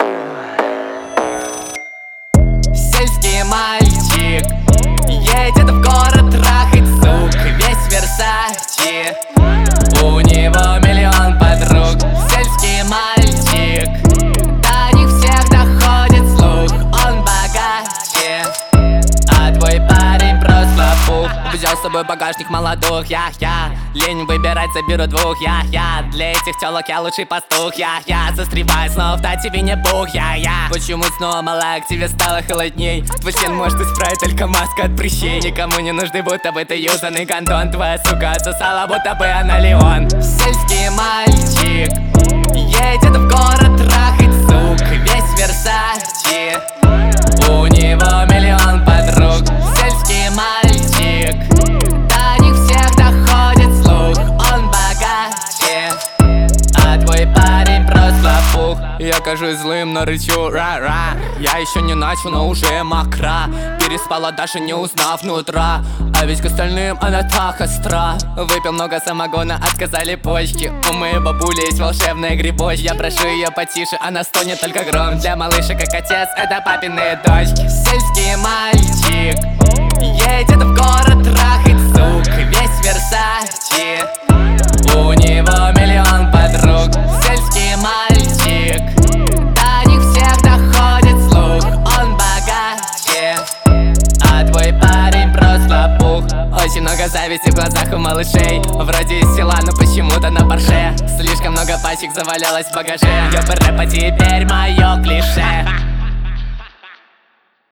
Сельский мальчик едет в город трахать сук. Весь Версачи, у него миллион подруг. Сельский мальчик, до них всех доходит слух. Он богаче, а твой парень просто пух. Взял с собой багажник молодух, я лень выбирать, заберу двух, я для этих телок я лучший пастух, я застреваю снова в тате Винни-Пух, я Почему снова мала, к тебе стало холодней? Твой член может исправить только маска от прыщей. Никому не нужны, будто бы ты юзанный гондон. Твоя сука отсосала, будто бы она Леон. Сельский мальчик едет в город трахать сук. Весь Версачи, у него миллион подруг. Сельский мальчик, до них всех доходит слух. Он богаче, а твой парень просто пух. Я кажусь злым, но рычу ра-ра. Я еще не начал, но уже мокра. Переспала даже не узнав нутра. А ведь к остальным она так остра. Выпил много самогона, отказали почки. У моей бабули есть волшебная грибочка. Я прошу ее потише, она стонет только гром. Для малышек как отец, это папины дочки. Сельский мальчик едет в город трахать сук. Весь Версачи, у него миллион подруг. Сельский мальчик, до них всех доходит слух. Он богаче, а твой парень просто пух. Очень много зависти в глазах у малышей. Вроде из села, но почему-то на Порше. Слишком много пачек завалялось в багаже. Ёб рэп, а теперь моё клише.